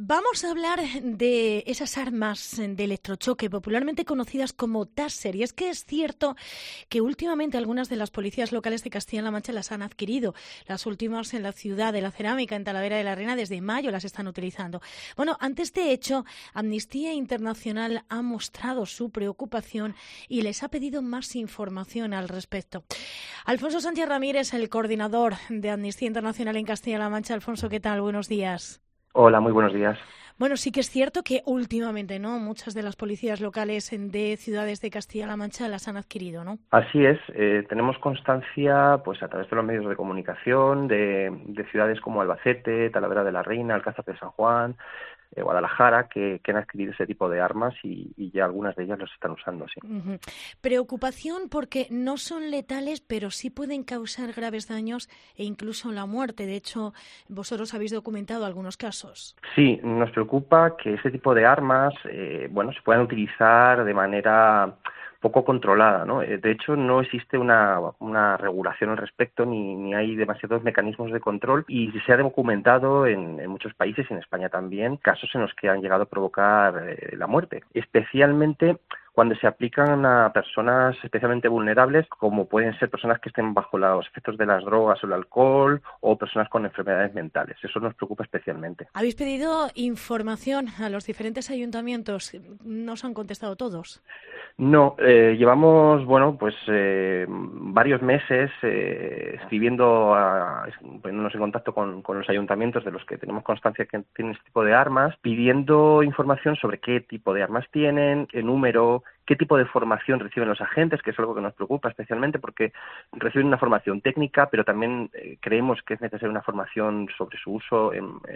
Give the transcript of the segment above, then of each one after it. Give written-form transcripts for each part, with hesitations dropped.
Vamos a hablar de esas armas de electrochoque, popularmente conocidas como Taser. Y es que es cierto que últimamente algunas de las policías locales de Castilla-La Mancha las han adquirido. Las últimas en la ciudad de la Cerámica, en Talavera de la Reina, desde mayo las están utilizando. Bueno, ante este hecho, Amnistía Internacional ha mostrado su preocupación y les ha pedido más información al respecto. Alfonso Sánchez Ramírez, el coordinador de Amnistía Internacional en Castilla-La Mancha. Alfonso, ¿qué tal? Buenos días. Hola, muy buenos días. Bueno, sí que es cierto que últimamente, ¿no?, muchas de las policías locales de ciudades de Castilla-La Mancha las han adquirido, ¿no? Así es, tenemos constancia, pues a través de los medios de comunicación de ciudades como Albacete, Talavera de la Reina, Alcázar de San Juan, Guadalajara, que han adquirido ese tipo de armas y ya algunas de ellas los están usando, sí. Uh-huh. Preocupación porque no son letales, pero sí pueden causar graves daños e incluso la muerte. De hecho, vosotros habéis documentado algunos casos. Sí, nos preocupa que ese tipo de armas, se puedan utilizar de manera poco controlada, ¿no? De hecho, no existe una regulación al respecto ni hay demasiados mecanismos de control y se ha documentado en muchos países y en España también casos en los que han llegado a provocar la muerte, especialmente cuando se aplican a personas especialmente vulnerables, como pueden ser personas que estén bajo los efectos de las drogas o el alcohol o personas con enfermedades mentales. Eso nos preocupa especialmente. ¿Habéis pedido información a los diferentes ayuntamientos? ¿No os han contestado todos? No, llevamos, varios meses poniéndonos en contacto con los ayuntamientos de los que tenemos constancia que tienen este tipo de armas, pidiendo información sobre qué tipo de armas tienen, qué número, qué tipo de formación reciben los agentes, que es algo que nos preocupa especialmente porque reciben una formación técnica, pero también creemos que es necesaria una formación sobre su uso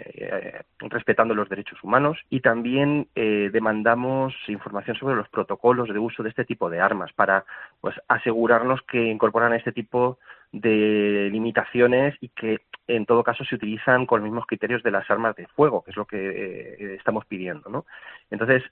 respetando los derechos humanos, y también demandamos información sobre los protocolos de uso de este tipo de armas para asegurarnos que incorporan este tipo de limitaciones y que en todo caso se utilizan con los mismos criterios de las armas de fuego, que es lo que estamos pidiendo, ¿no? Entonces,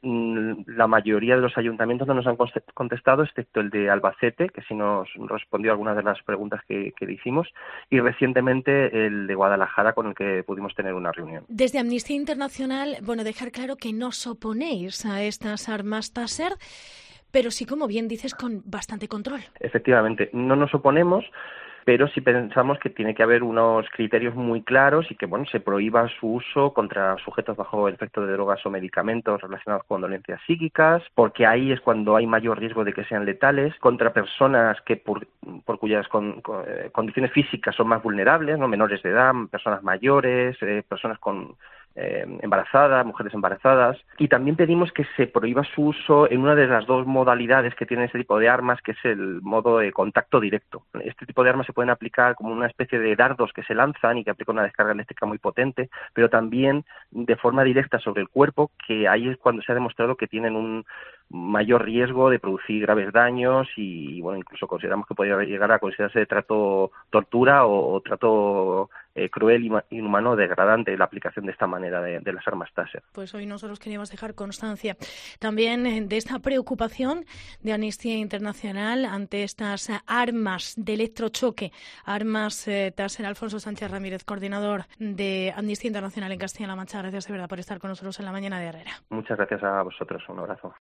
la mayoría de los ayuntamientos no nos han contestado, excepto el de Albacete, que sí nos respondió a algunas de las preguntas que le hicimos, y recientemente el de Guadalajara, con el que pudimos tener una reunión. Desde Amnistía Internacional, dejar claro que no os oponéis a estas armas Taser, pero sí, como bien dices, con bastante control. Efectivamente, no nos oponemos, pero sí pensamos que tiene que haber unos criterios muy claros y que se prohíba su uso contra sujetos bajo el efecto de drogas o medicamentos relacionados con dolencias psíquicas, porque ahí es cuando hay mayor riesgo de que sean letales, contra personas que por cuyas condiciones físicas son más vulnerables, ¿no?, menores de edad, personas mayores, personas con embarazadas, mujeres embarazadas, y también pedimos que se prohíba su uso en una de las dos modalidades que tiene este tipo de armas, que es el modo de contacto directo. Este tipo de armas se pueden aplicar como una especie de dardos que se lanzan y que aplican una descarga eléctrica muy potente, pero también de forma directa sobre el cuerpo, que ahí es cuando se ha demostrado que tienen un mayor riesgo de producir graves daños y incluso consideramos que podría llegar a considerarse de tortura o trato cruel, inhumano, degradante la aplicación de esta manera de las armas Taser. Pues hoy nosotros queríamos dejar constancia también de esta preocupación de Amnistía Internacional ante estas armas de electrochoque, armas Taser. Alfonso Sánchez Ramírez, coordinador de Amnistía Internacional en Castilla-La Mancha, gracias de verdad por estar con nosotros en la mañana de Herrera. Muchas gracias a vosotros, un abrazo.